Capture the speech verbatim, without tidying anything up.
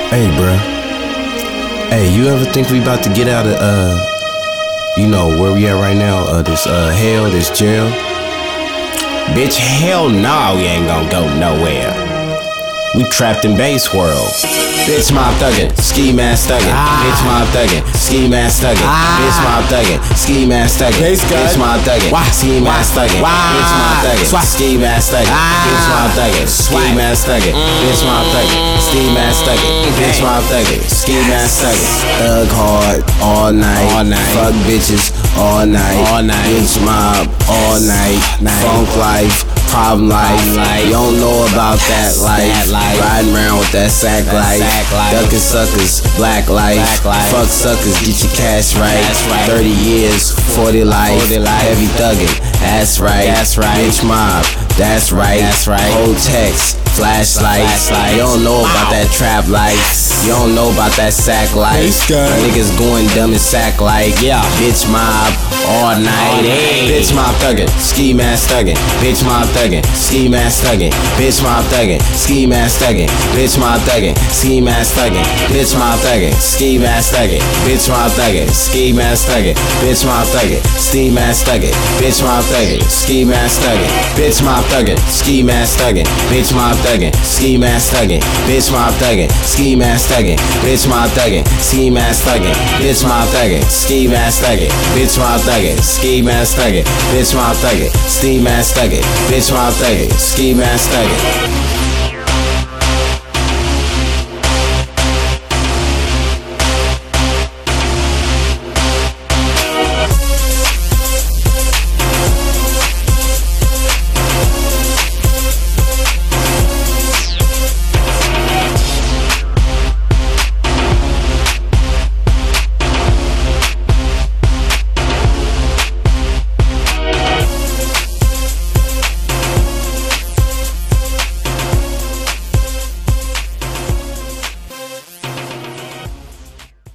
Hey, bruh. Hey, you ever think we about to get out of, uh, you know, where we at right now? Uh, this, uh, hell, this jail? Bitch, hell nah, we ain't gonna go nowhere. We trapped in base world. Bitch, mob thuggin', ski mask thuggin'. Ah. Bitch, mob thuggin', ski mask thuggin'. Ah. Bitch, mob thuggin', ski mask thuggin'. Bitch, mob thuggin', ski mask thuggin'. Bitch, mob thuggin', ski mask thuggin'. Bitch, mob thuggin', ski mask thuggin'. Bitch, mob thuggin', ski mask thuggin'. Bitch, mob thuggin', ski mask thuggin'. Thug hard all night, all night. Fuck bitches all night, all night. Bitch mob all night, night. Funk life. Problem life, you don't know about that life. Riding around with that sack life, ducking suckers, black life. Fuck suckers, get your cash right. Thirty years, forty life, heavy thuggin', that's right. Bitch mob, that's right. Whole text, flashlight. You don't know about that trap life. You don't know about that sack life. My niggas going dumb and sack like, yeah. Bitch mob all night. Bitch mob thuggin', ski mask thuggin'. Bitch mob thuggin', ski mask thuggin'. Bitch mob thuggin', ski mask thuggin'. Bitch mob thuggin', ski mask thuggin'. Bitch mob thuggin', ski mask thuggin'. Bitch mob thuggin', ski mask thuggin'. Bitch mob thuggin', ski mask thuggin'. Bitch mob thuggin', ski mask thuggin'. Bitch mob thuggin', ski mask thuggin'. Bitch mob thuggin', ski mask thuggin'. Bitch mob thuggin', ski mask thuggin'. Bitch mob thuggin', ski mask thuggin'. Bitch mob thuggin', ski mask thuggin'. Bitch mob thuggin', ski mask thuggin'. Bitch mob thuggin', ski mask thuggin'. Bitch mob thuggin', ski mask thuggin'.